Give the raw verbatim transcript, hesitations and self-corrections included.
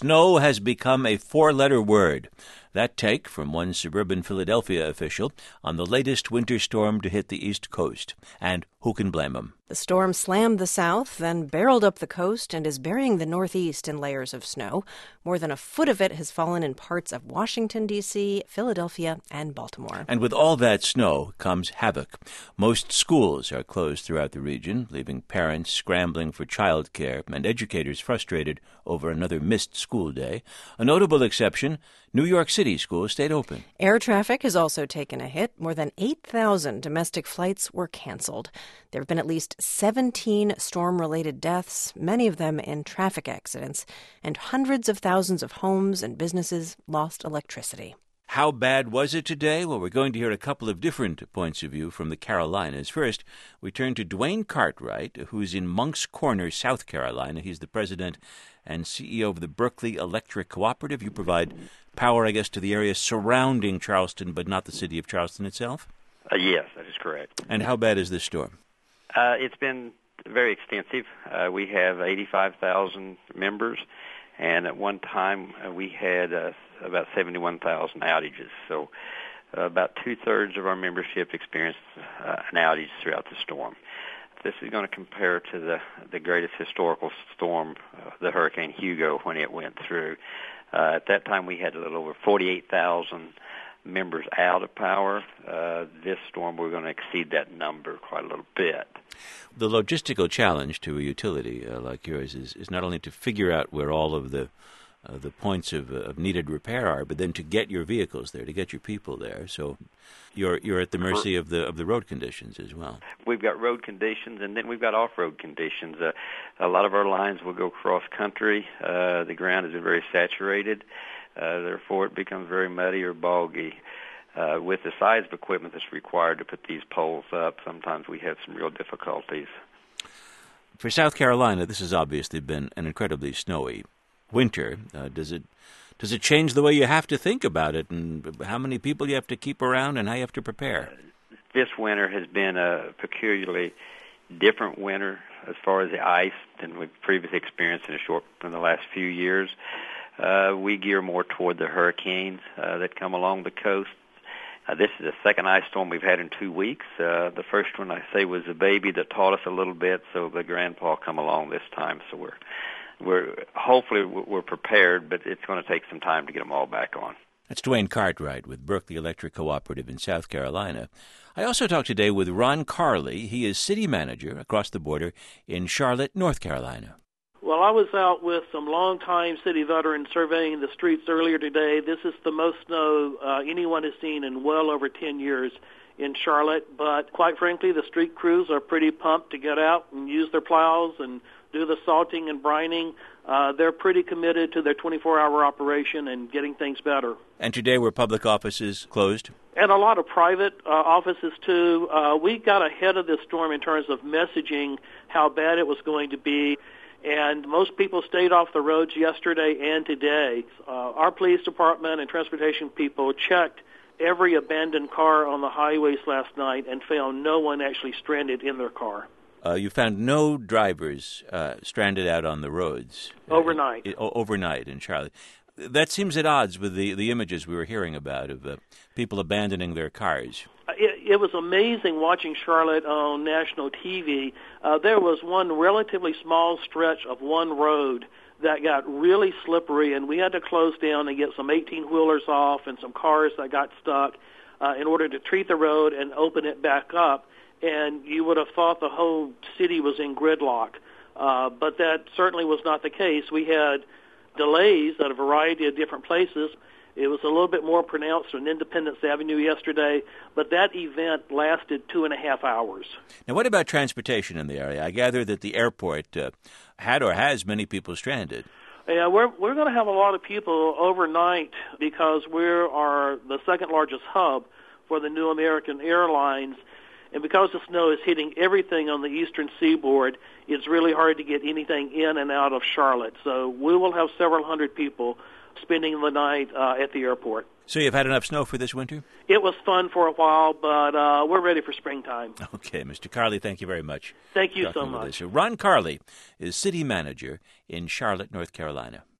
Snow has become a four-letter word. That take from one suburban Philadelphia official on the latest winter storm to hit the East Coast. And who can blame him? The storm slammed the south, then barreled up the coast and is burying the northeast in layers of snow. More than a foot of it has fallen in parts of Washington, D C, Philadelphia, and Baltimore. And with all that snow comes havoc. Most schools are closed throughout the region, leaving parents scrambling for childcare and educators frustrated over another missed school day. A notable exception, New York City schools stayed open. Air traffic has also taken a hit. More than eight thousand domestic flights were canceled. There have been at least seventeen storm-related deaths, many of them in traffic accidents, and hundreds of thousands of homes and businesses lost electricity. How bad was it today? Well, we're going to hear a couple of different points of view from the Carolinas. First, we turn to Dwayne Cartwright, who's in Moncks Corner, South Carolina. He's the president and C E O of the Berkeley Electric Cooperative. You provide power, I guess, to the area surrounding Charleston, but not the city of Charleston itself? Uh, yes, that is correct. And how bad is this storm? Uh, it's been very extensive. Uh, we have eighty-five thousand members, and at one time uh, we had uh, about seventy-one thousand outages. So uh, about two-thirds of our membership experienced uh, an outage throughout the storm. This is going to compare to the, the greatest historical storm, uh, the Hurricane Hugo, when it went through. Uh, at that time, we had a little over forty-eight thousand members out of power. Uh, this storm, we're going to exceed that number quite a little bit. The logistical challenge to a utility uh, like yours is, is not only to figure out where all of the uh, the points of, uh, of needed repair are, but then to get your vehicles there, to get your people there. So you're you're at the mercy of the of the road conditions as well. We've got road conditions, and then we've got off-road conditions. Uh, a lot of our lines will go cross-country. Uh, the ground is very saturated. Uh, therefore, it becomes very muddy or boggy. Uh, with the size of equipment that's required to put these poles up, sometimes we have some real difficulties. For South Carolina, this has obviously been an incredibly snowy winter. Uh, does it does it change the way you have to think about it, and how many people you have to keep around, and how you have to prepare? Uh, this winter has been a peculiarly different winter as far as the ice than we've previously experienced in a short in the last few years. Uh, we gear more toward the hurricanes uh, that come along the coast. Uh, this is the second ice storm we've had in two weeks. Uh, the first one, I say, was a baby that taught us a little bit, so the grandpa come along this time. So we're, we're hopefully we're prepared, but it's going to take some time to get them all back on. That's Dwayne Cartwright with Berkeley Electric Cooperative in South Carolina. I also talked today with Ron Carley. He is city manager across the border in Charlotte, North Carolina. Well, I was out with some longtime city veterans surveying the streets earlier today. This is the most snow uh, anyone has seen in well over ten years in Charlotte. But quite frankly, the street crews are pretty pumped to get out and use their plows and do the salting and brining. Uh, they're pretty committed to their twenty-four hour operation and getting things better. And today were public offices closed? And a lot of private uh, offices, too. Uh, we got ahead of this storm in terms of messaging how bad it was going to be. And most people stayed off the roads yesterday and today. Uh, our police department and transportation people checked every abandoned car on the highways last night and found no one actually stranded in their car. Uh, you found no drivers uh, stranded out on the roads. Overnight. Uh, overnight in Charlotte. That seems at odds with the, the images we were hearing about of uh, people abandoning their cars. It, it was amazing watching Charlotte on national T V. Uh, there was one relatively small stretch of one road that got really slippery, and we had to close down and get some eighteen-wheelers off and some cars that got stuck uh, in order to treat the road and open it back up. And you would have thought the whole city was in gridlock, uh, but that certainly was not the case. We had delays at a variety of different places. It was a little bit more pronounced on Independence Avenue yesterday, but that event lasted two and a half hours. Now, what about transportation in the area? I gather that the airport uh, had or has many people stranded. Yeah, we're we're going to have a lot of people overnight because we are the second largest hub for the New American Airlines. And because the snow is hitting everything on the eastern seaboard, it's really hard to get anything in and out of Charlotte. So we will have several hundred people spending the night uh, at the airport. So you've had enough snow for this winter? It was fun for a while, but uh, we're ready for springtime. Okay, Mister Carley, thank you very much. Thank you so much. Ron Carley is city manager in Charlotte, North Carolina.